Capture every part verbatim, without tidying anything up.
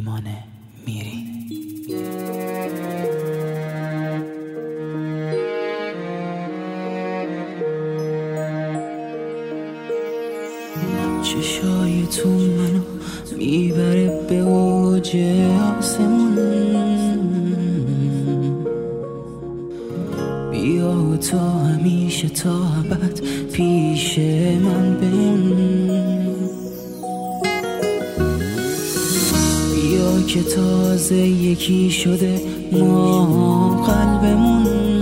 میمانه میری. چشای تو منو میبره به اوج آسمون، بیا تا همیشه تا ابد پیش من بمون. بیا که تازه یکی شده ما قلبمون،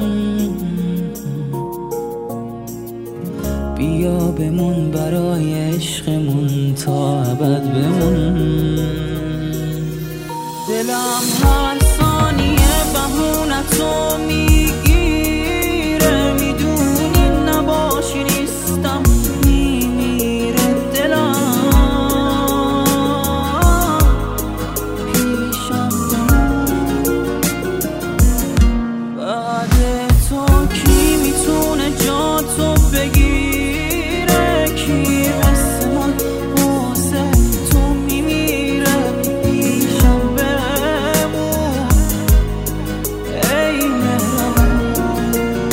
بیا بمون برای عشقمون تا ابد بمون. دلم هر ثانیه بهونتو میگیره، میدونی نباشی نیستم میمیره. دلم پیشم بمون، بعد تو کی میتونه جا تو بگیره؟ کی مثل من واسه تو میمیره؟ پیشم بمون ای مهربون.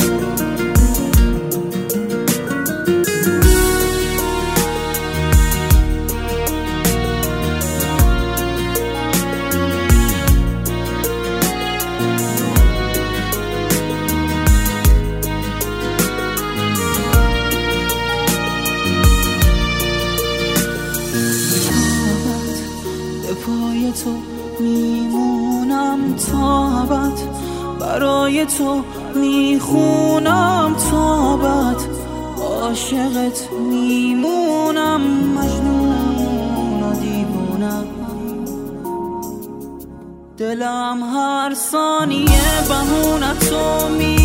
به پای تو میمونم تا ابد، برای تو میخونم تا ابد، عاشقت میمونم مجنون و دیوونم. دلم هر ثانیه بهونتو می